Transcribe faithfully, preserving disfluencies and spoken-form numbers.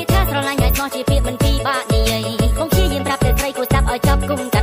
ពាក្យថាស្រឡាញ់ឲ្យស្មោះជាពាក្យមិនពីបាក់និយាយ កុំព្យាយាមប្រាប់ទៅស្រីគួរចាប់ឲ្យចាប់គុំ